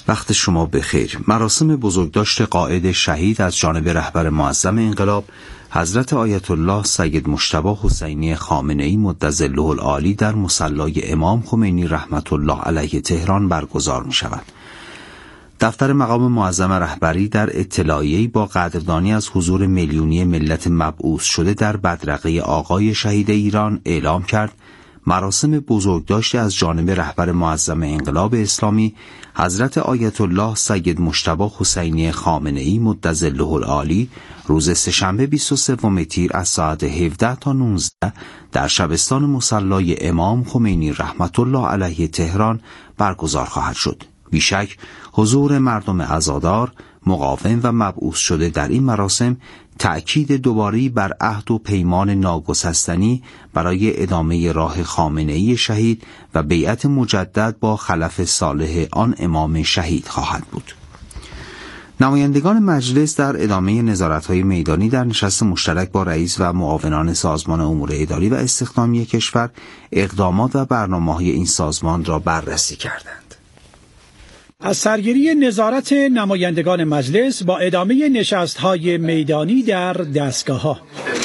وقت شما بخیر. مراسم بزرگداشت قائد شهید از جانب رهبر معظم انقلاب حضرت آیت الله سید مجتبی حسینی خامنه‌ای مدظله العالی در مصلی امام خمینی رحمت الله علیه تهران برگزار می شود. دفتر مقام معظم رهبری در اطلاعیه‌ای با قدردانی از حضور میلیونی ملت مبعوث شده در بدرقه آقای شهید ایران اعلام کرد مراسم بزرگداشت از جانب رهبر معظم انقلاب اسلامی حضرت آیت الله سید مجتبی حسینی خامنه‌ای مدظله العالی روز سه‌شنبه 23 تیر از ساعت 17 تا 19 در شبستان مصلی امام خمینی رحمت الله علیه تهران برگزار خواهد شد. بیشک حضور مردم عزادار، مقاوم و مبعوث شده در این مراسم تأکید دوباره بر عهد و پیمان ناگسستنی برای ادامه راه خامنه‌ای شهید و بیعت مجدد با خلف صالح آن امام شهید خواهد بود. نمایندگان مجلس در ادامه نظارت‌های میدانی در نشست مشترک با رئیس و معاونان سازمان امور اداری و استخدامی کشور اقدامات و برنامه‌های این سازمان را بررسی کردند. از سرگیری نظارت نمایندگان مجلس با ادامه نشست‌های میدانی در دستگاه‌ها،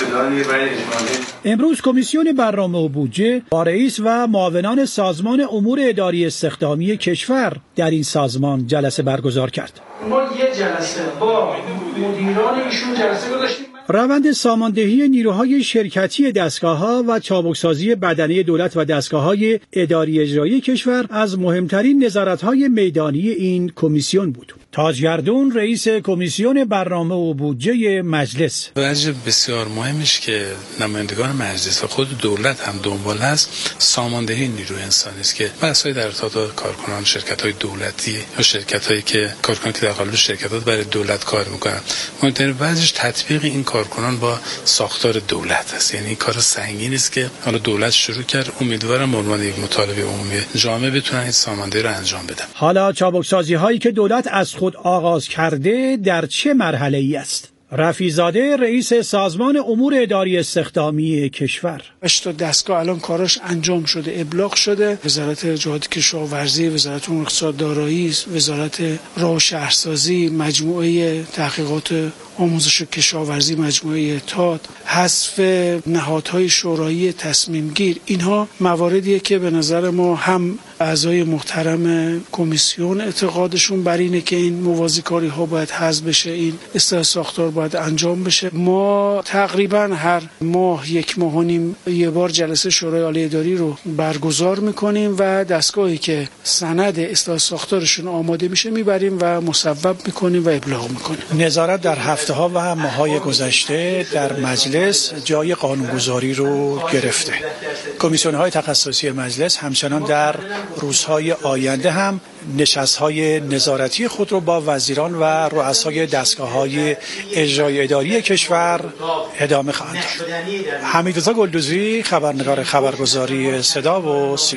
امروز کمیسیون برنامه و بودجه با رئیس و معاونان سازمان امور اداری استخدامی کشور در این سازمان جلسه برگزار کرد. ما یه جلسه با مدیران ایشون جلسه گذاشتیم. روند ساماندهی نیروهای شرکتی دستگاه‌ها و چابکسازی بدنه دولت و دستگاه‌های اداری اجرایی کشور از مهمترین نظارت‌های میدانی این کمیسیون بود. تاجگردون رئیس کمیسیون برنامه و بودجه مجلس: وجه بسیار مهمش که نمایندگان مجلس و خود دولت هم دنبال هست ساماندهی نیروی انسانی است که بحث‌های در ارتباط کارکنان شرکت‌های دولتی یا شرکت‌هایی که کارکنان که در قالب شرکتات برای دولت کار می‌کنن، مهمترین وجهش تطبیق این کارکنان با ساختار دولت است. یعنی این کار سنگینی است که حالا دولت شروع کرد. امیدوارم به عنوان یک مطالبه عمومی جامعه بتونن این ساماندهی رو انجام بدن. حالا چابکسازی‌هایی که دولت از خود آغاز کرده در چه مرحله‌ای است؟ رفیع‌زاده رئیس سازمان امور اداری استخدامی کشور: 8 تا دستگاه الان کاراش انجام شده، ابلاغ شده. وزارت جهاد کشاورزی، وزارت امور اقتصاد دارایی، وزارت راه و شهرسازی، مجموعه تحقیقات آموزش و کشاورزی، مجموعه تاد، حذف نهادهای شورایی تصمیم گیر، اینها مواردیه که به نظر ما هم اعضای محترم کمیسیون اعتقادشون بر اینه که این موازیکاری ها باید حذف بشه، این اصلاح ساختار باید انجام بشه. ما تقریبا هر ماه 1 ماه و نیم یه بار جلسه شورای عالی اداری رو برگزار میکنیم و دستگاهی که سند اصلاح ساختارشون آماده میشه میبریم و مصوب میکنیم و ابلاغ میکنیم. نظارت در هفته‌ها و ماه‌های گذشته در مجلس جای قانونگذاری رو گرفته. کمیسیون‌های تخصصی مجلس همچنان در روزهای آینده هم نشست‌های نظارتی خود رو با وزیران و رؤسای دستگاه‌های اجرایی اداری کشور ادامه خواهند داد. حمیدرضا گلدوزی، خبرنگار خبرگزاری صدا و سیما.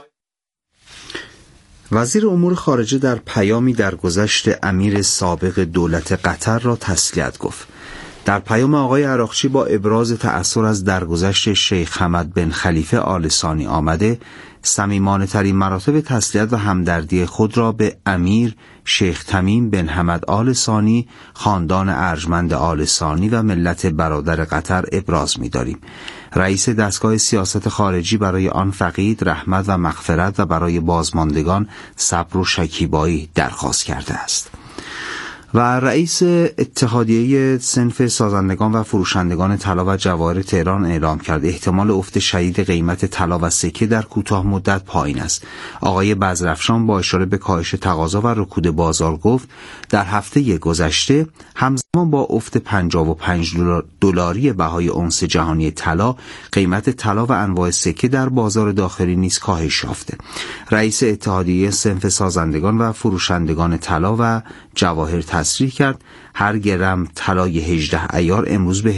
وزیر امور خارجه در پیامی درگذشت امیر سابق دولت قطر را تسلیت گفت. در پیام آقای عراقچی با ابراز تأثر از درگذشت شیخ حمد بن خلیفه آل ثانی آمده، صمیمانه‌ترین مراتب تسلیت و همدردی خود را به امیر شیخ تمیم بن حمد آل ثانی، خاندان ارجمند آل ثانی و ملت برادر قطر ابراز می‌داریم. رئیس دستگاه سیاست خارجی برای آن فقید رحمت و مغفرت و برای بازماندگان صبر و شکیبایی درخواست کرده است. و رئیس اتحادیه صنف سازندگان و فروشندگان طلا و جواهر تهران اعلام کرد احتمال افت شدید قیمت طلا و سکه در کوتاه مدت پایین است. آقای بزرافشان با اشاره به کاهش تقاضا و رکود بازار گفت در هفته گذشته همزمان با افت 55 دلاری بهای اونس جهانی طلا، قیمت طلا و انواع سکه در بازار داخلی نیز کاهش یافته. رئیس اتحادیه صنف سازندگان و فروشندگان طلا و جواهر تصریح کرد هر گرم طلای 18 عیار امروز به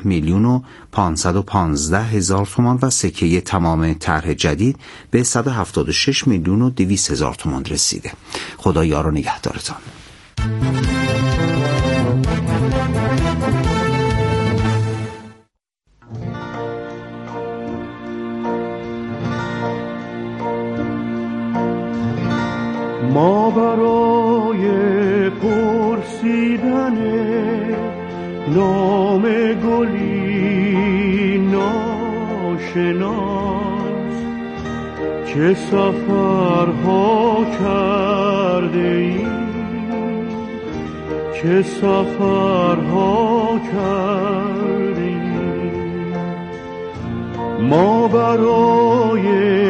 17,515,000 تومان و سکه تمام طرح جدید به 176,200,000 تومان رسیده. خدا یار و نگهدارتان. ما برای بوسیدن نام گلی ناشناس، چه سفرها کرده ایم، چه سفرها کرده ایم ما برای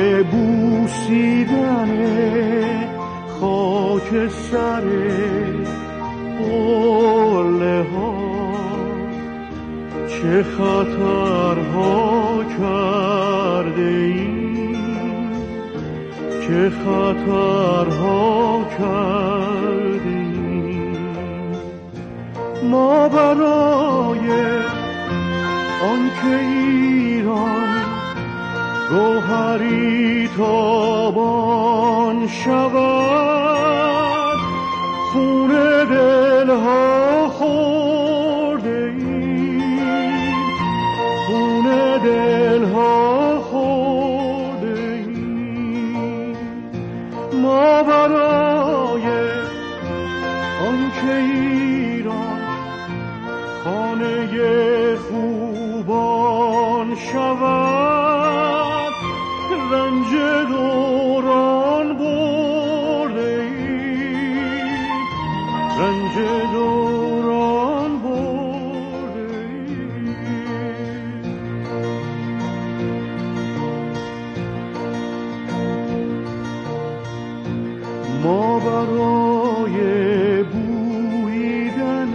بوسیدن خاک سر قله ها، چه خطرها کرده ایم، چه خطرها کرده ایم ما برای آنکه ایران گوهری تابان شود، خون دلها خورده ایم، خون دلها خورده ایم ما برای آنکه ایران خانه خوبان شود، رنج دوران برده ایم، رنج دوران برده ایم ما برای بویدن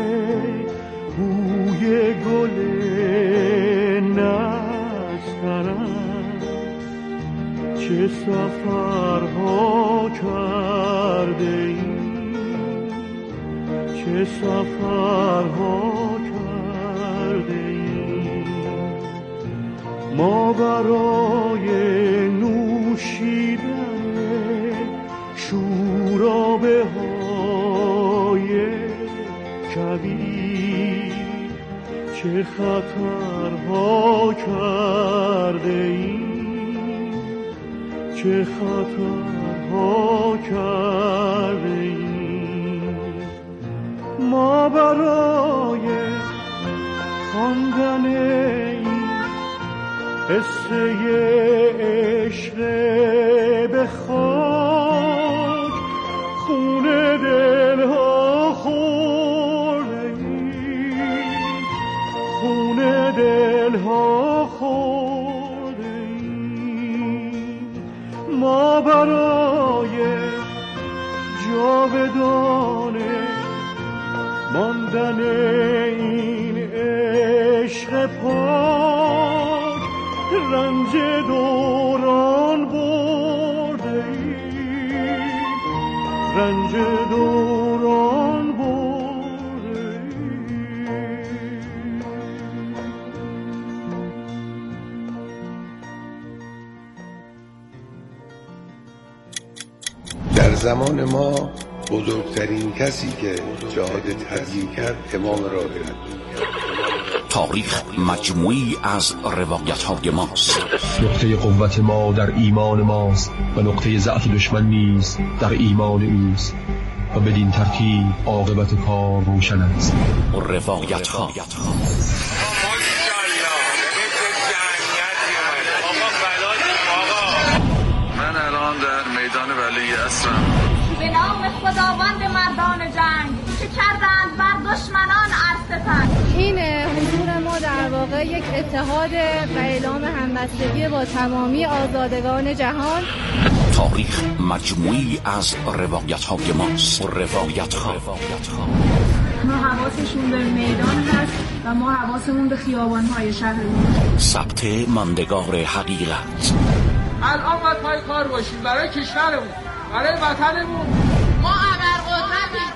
بوی گل نسترن، چه سفرها کرده ایم، چه سفرها کرده ایم ما برای نوشیدن شورابه های کبیر، چه خطرها کرده ایم، چه خطرها کرده ایم ما برای خواندن این قصه عشق به خاک، خون دلها خورده ایم، خون دلها خورده ایم ما برای جاودانه ماندن این عشق پاک، رنج دوران برده ایم، رنج دوران برده ایم در زمان ما بزرگترین کسی که جهاد تبیین کرد امام راهب. تاریخ مجموعی از روایت‌های ماست. نقطه قوت ما در ایمان ماست و نقطه ضعف دشمن نیز در ایمان اوست و بدین ترتیب عاقبت کار روشن است. روایت‌ها من الان در میدان ولی عصرم. به نام خداوند مردان جنگ که کردند بر دشمنان ارستن. این حضور ما در واقع یک اتحاد و اعلام همبستگی با تمامی آزادگان جهان. تاریخ مجموعی از روایت‌های ماست. روایت‌ها ما حواسشون به میدان هست و ما حواسمون به خیابان‌های شهرمون. ثبت ماندگار حقیقت. الان باید پای کار باشیم برای کشورمون، برای وطنمون. ما ابرقدرتیم.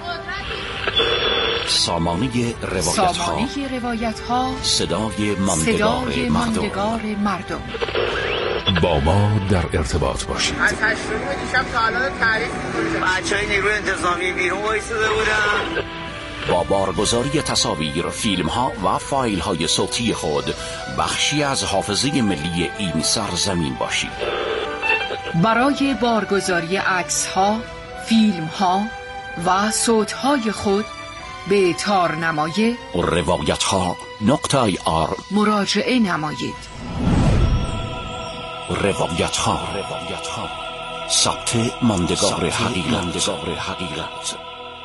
سامانه روایت‌ها، صدای ماندگار مردم. با ما در ارتباط باشید. از 8 دیشب تا الان تعریف می‌کنیم. بچه‌های نیروی انتظامی بیرون وایساده بودن. با بارگذاری تصاویر، فیلم‌ها و فایل‌های صوتی خود بخشی از حافظه ملی این سرزمین باشید. برای بارگذاری عکس‌ها، فیلم‌ها و صوت‌های خود به تارنمای روایت‌ها.ir مراجعه نمایید. روایت‌ها ثبت ماندگار حقیقت.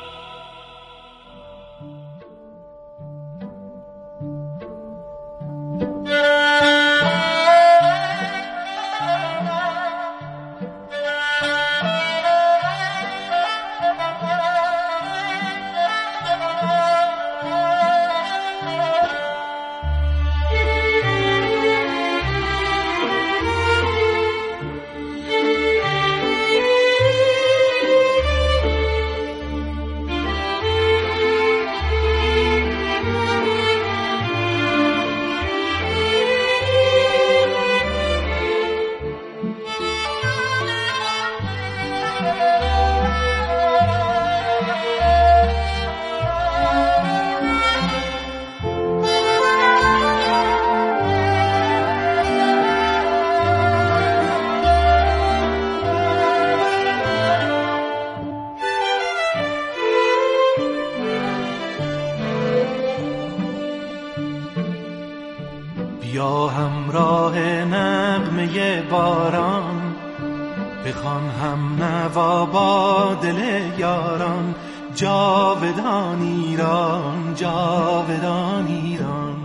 بیا همراه نغمه باران، بخوان هم نوا با دل یاران. جاودان ایران، جاودان ایران.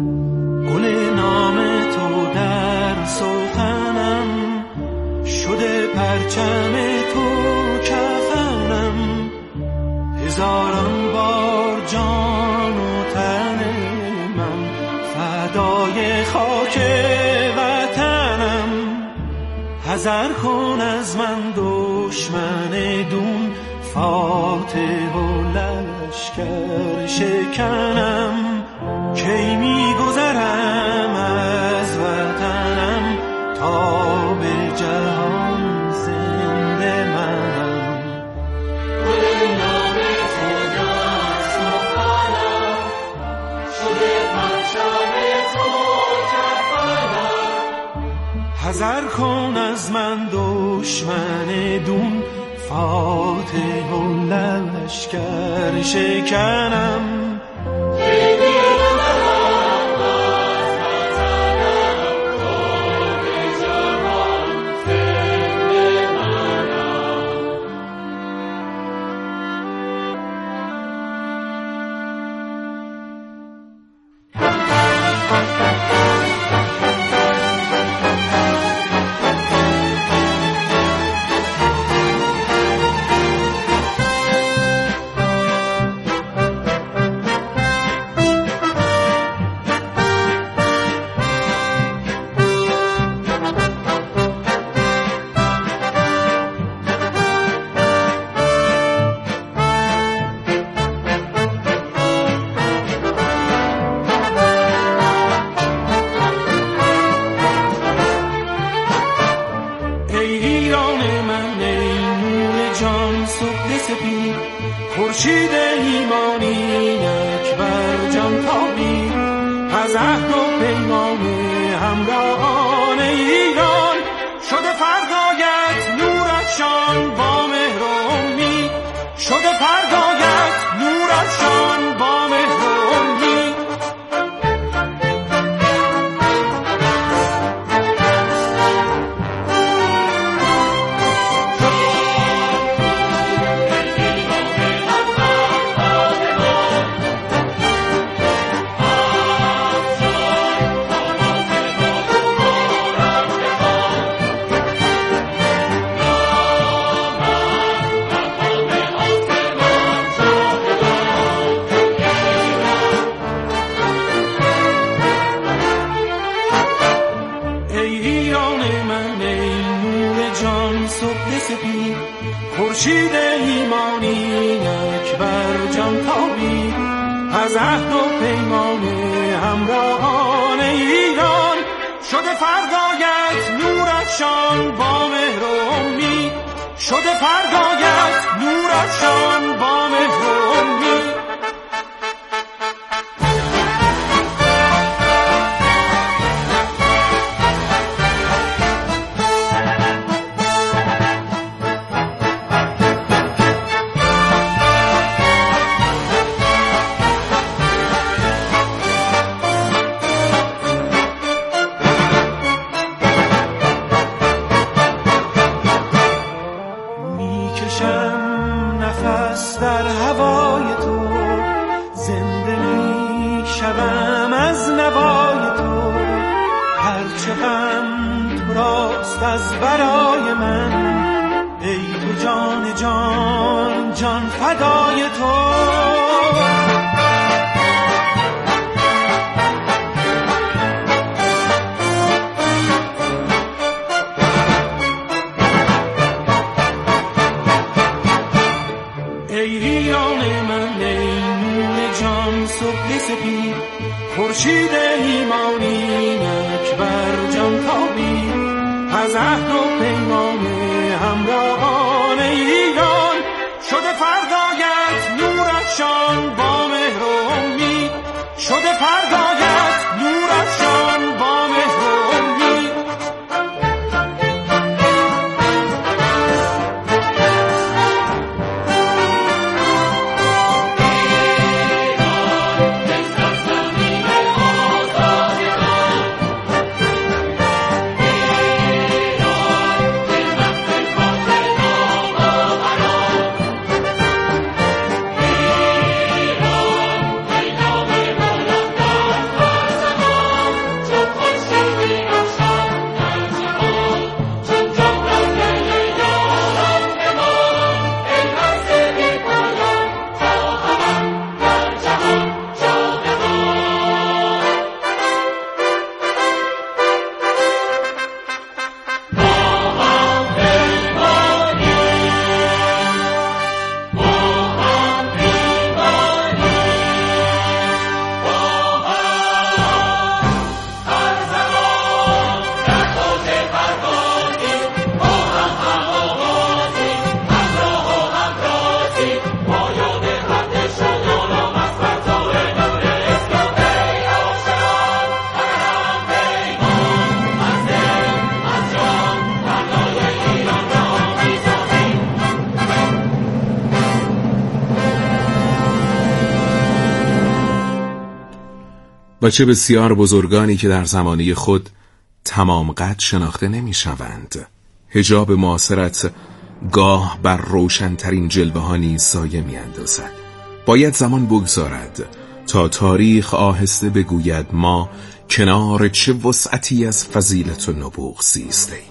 گل نام تو در سخنم، شده پرچم تو کفنم. هزاران بار جان و تن من فدای خاک وطنم. حذر کن از من دشمن دون، فاتح و لشکر شکنم. کی میگذرم از وطنم، تا به جهان زنده منم. گل نام تو در سخنم، شده پرچم تو کفنم. حذر کن از من دشمن دون، فاتح و لشکر شکنم. خورشید ایمانیت بر جان تابی، از عهد و پیمان همراهان ایران. شده فردایت نورافشان با مهر و امید، شده فردایت نورافشان با مهر و امید. خورشید ایمانیت بر جان تابی، از عهد و پیمان همراهان ایران. شده فردایت نورافشان با مهر و امید، شده فردایت نورافشان با مهر و امید. نفس در هوای تو، زنده می شوم از نوای تو. هرچه غم تو راست از برای من، ای تو جان جان جان فدای تو. خورشید ایمانینک بر جان تابی، از عهد و پیمان همراهان ایران. شده فردایت نور افشان با مهر و امید، شده فردایت نور افشان با مهر و امید. و چه بسیار بزرگانی که در زمانه خود تمام قد شناخته نمی شوند. حجاب معاصرت گاه بر روشنترین جلوه ها نیز سایه می اندازد. باید زمان بگذارد تا تاریخ آهسته بگوید ما کنار چه وسعتی از فضیلت و نبوغ زیسته‌ایم.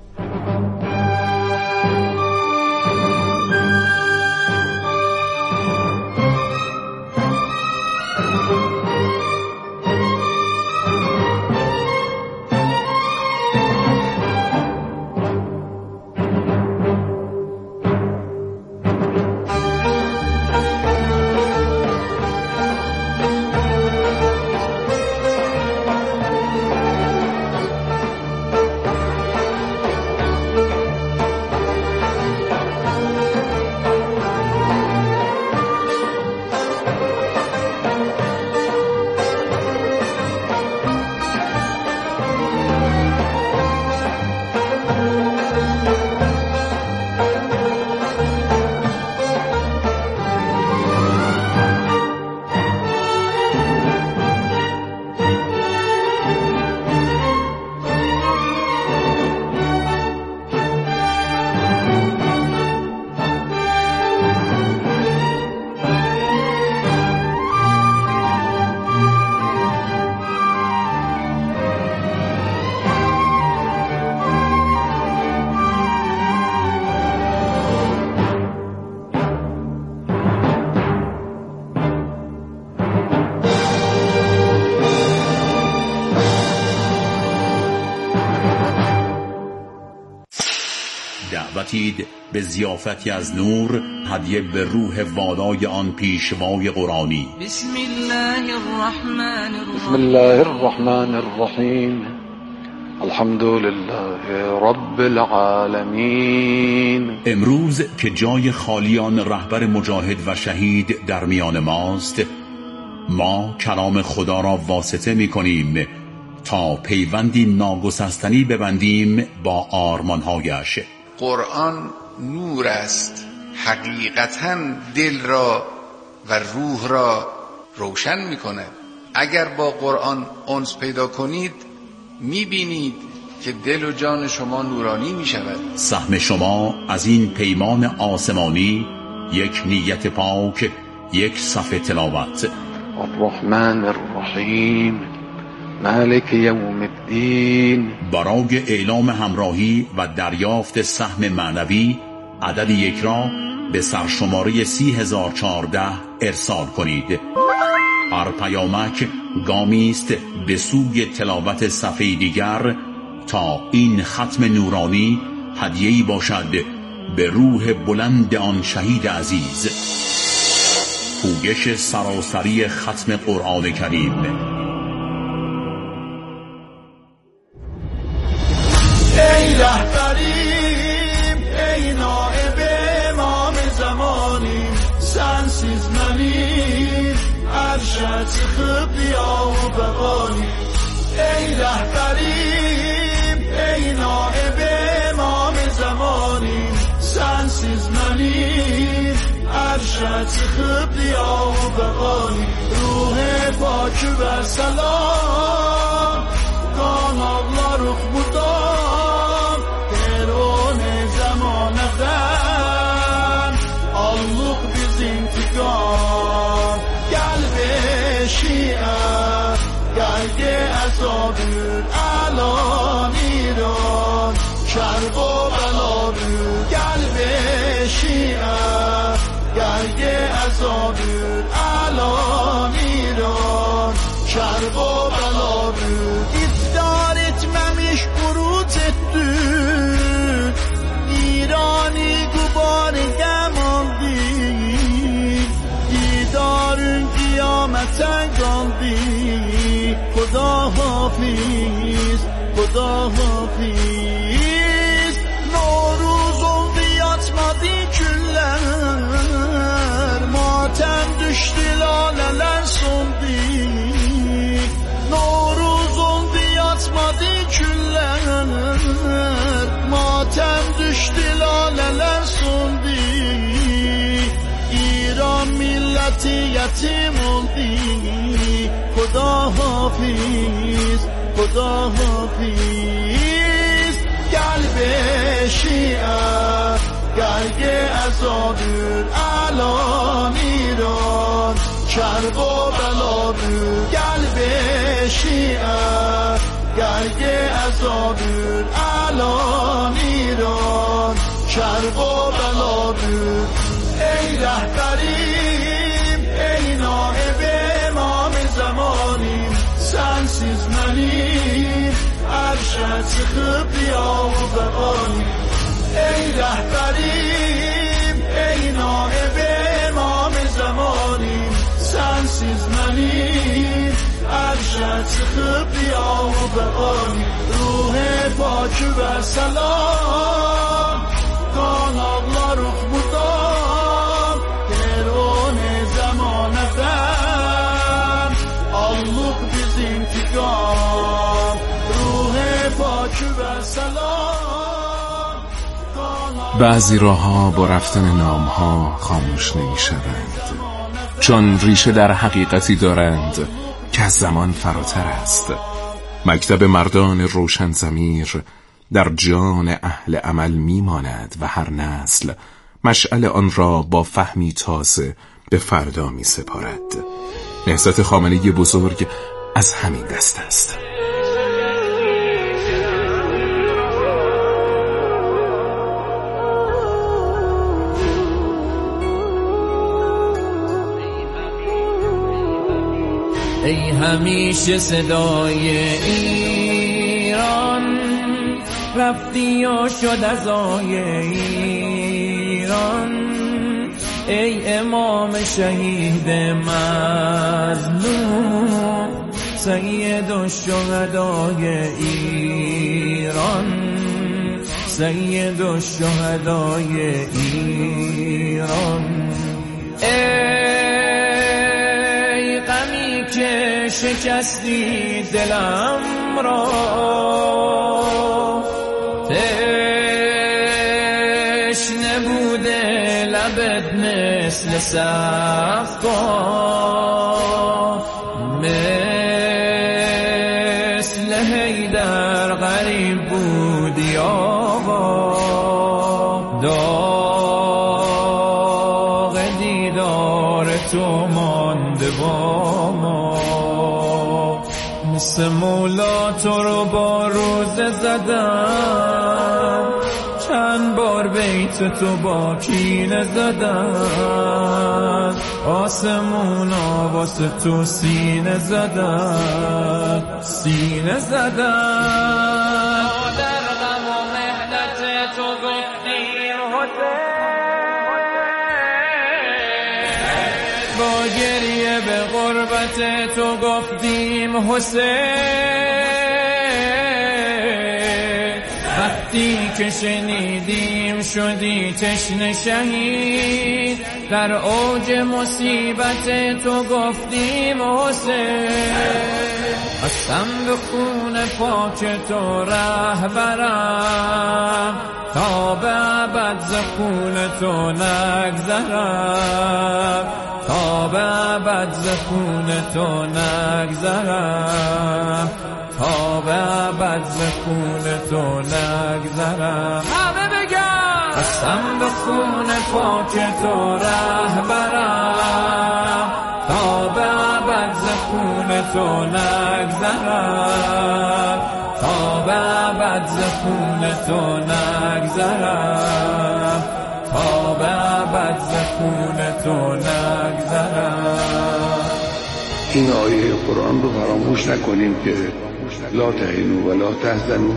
دعوتید به ضیافتی از نور، هدیه به روح والای آن پیشوای قرآنی. بسم الله الرحمن الرحیم. بسم الله الرحمن الرحیم. الحمد لله رب العالمین. امروز که جای خالیان رهبر مجاهد و شهید در میان ماست، ما کلام خدا را واسطه می کنیم تا پیوندی ناگسستنی ببندیم با آرمانهایش. قرآن نور است، حقیقتاً دل را و روح را روشن می کند. اگر با قرآن انس پیدا کنید می بینید که دل و جان شما نورانی می شود. سهم شما از این پیمان آسمانی یک نیت پاک، یک صفحه تلاوت. الرحمن الرحیم مالک یوم الدین. برای اعلام همراهی و دریافت سهم معنوی عدد 1 را به سرشماره 30014 ارسال کنید. هر پیامک گامی است به سوی تلاوت صفحه دیگر تا این ختم نورانی هدیه‌ای باشد به روح بلند آن شهید عزیز. پویش سراسری ختم قرآن کریم. ای رهبریم، ای نائب امام زمانیم، sensiz منیم، ارشد خبیا و بقانیم. ای رهبریم، ای نائب امام زمانیم، sensiz منیم، ارشد خبیا و بقانیم. روح پاک و سلام kanallar buradan Teron zamanıdan Alluk biz intikam Gel be Şia Gel ge azabür alan İran Şerb o belarür Gel be Şia Gel ge azabür alan İran Şerb o belarür İftihar etmemiş buruc ettin İrani gubar gem aldı Didarın kıyamete kaldı Khuda hafiz, Khuda hafiz Noruz oldu yatmadı küller Matem düştü laleler soldu Noruz oldu yatmadı küller Matem düştü laleler soldu İran milleti yetim oldu Khuda hafiz, Khuda hafiz Gel be Şia Gel ge azadür alan İran Şerb o belarür Gel be Şia Gel ge azadür alan İran Şerb o belarür Ey rehberim Ey naib imam zamanim Sensiz menim Erşed sıkıbya و بقانیم ای رهبریم ای نائب امام زمانیم sensiz منیم ارشد خبیا و بقانیم روح پاک و سلام kanallar buradan Teron zamanıdan Alluk biz intikam Ruh پاک و سلام بعضی راهها با رفتن نامها خاموش نمی شوند چون ریشه در حقیقتی دارند که از زمان فراتر است. مکتب مردان روشن ضمیر در جان اهل عمل می ماند و هر نسل مشعل آن را با فهمی تازه به فردا می سپارد. نهضت خامنه‌ای بزرگ از همین دست است. ای همیشه صدای ایران رفتی و شد ازای ایران ای امام شهید مظلوم سید الشهدای ایران سید الشهدای ایران ای غمی که شکستی دلم را تشنه بوده لبت مثل صفا مثل حیدر غریب بودی آقا داغ دیدار تو مانده با ما. مثل مولا تو رو با روزه زدم، چند بار بیت تو با کینه زدم، آسمونا واسه تو سینه زدم، سینه زدم. در غم و مهنت تو گفتیم حسین، با گریه به غربت تو گفتیم حسین. وقتی که شنیدیم شدی تشنه شهید، در اوج مصیبت تو گفتیم حسین. قسم به خون پاک تو رهبرم، تا به ابد ز خون تو نگذرم، تا به ابد ز خون تو نگذرم، تا به ابد ز خون تو نگذرم. همه بگم قسم به خون پاک تو رهبرم، تا به ابد ز خون تو نگذرم، تا به ابد ز خون تو نگذرم، تا به ابد ز خون تو نگذرم. این آیه قرآن رو فراموش نکنیم که لا تهنوا ولا تحزنوا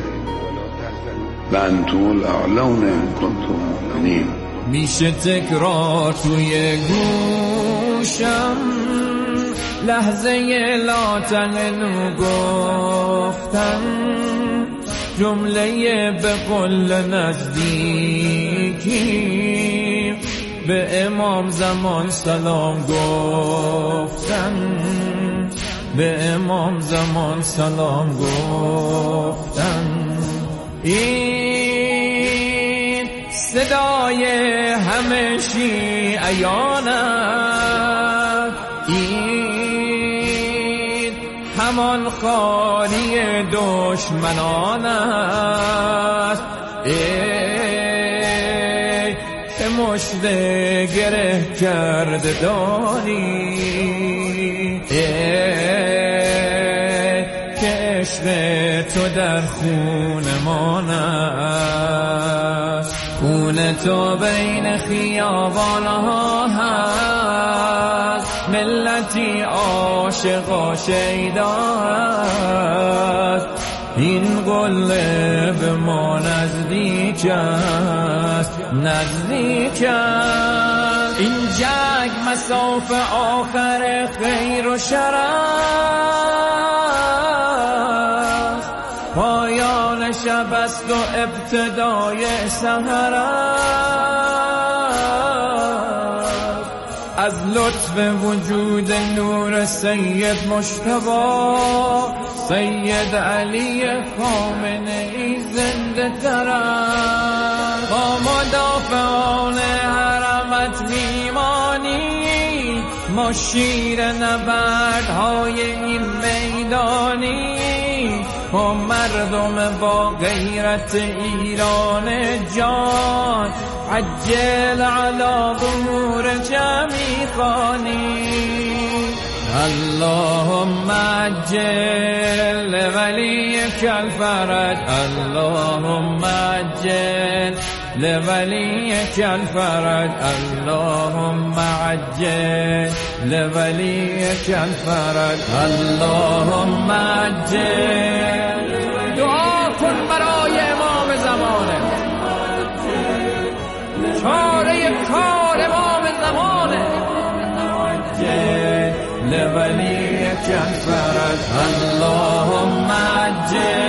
وانتم الاعلون ان کنتم مؤمنین. میشه تکرار توی گوشم لحظه لا تهنوا گفتن، جمله به قول نزدیکی به امام زمان سلام گفتن، به امام زمان سلام گفتن. این صدای همه شیعیان است، این همان خالی دشمنان است. که مشت گره کرده داری، که عشق تو در خونمان است. خون تو بین خیابانها هست، ملتی عاشق و شیدا است. این قله به ما نزدیک است، نزدیک است. این جنگ مساف آخر خیر و شر است، پایان شب است و ابتدای سحر است. از لطف وجود نور سید مجتبی، سید علی خامنه‌ای زنده تر است. با مدافعان حرمت میمانی، ما شیر نبردهای این میدانی. ما مردم با غیرت ایران جان، عجل علی ظهور جمعی خوانی. اللهم عجل لوليك الفرج، اللهم عجل لوليك الفرج، اللهم عجل لوليك الفرج، اللهم عجل. دعا کن برای امام زمانه، چاره کار امام زمانه. لوليك الفرج، اللهم عجل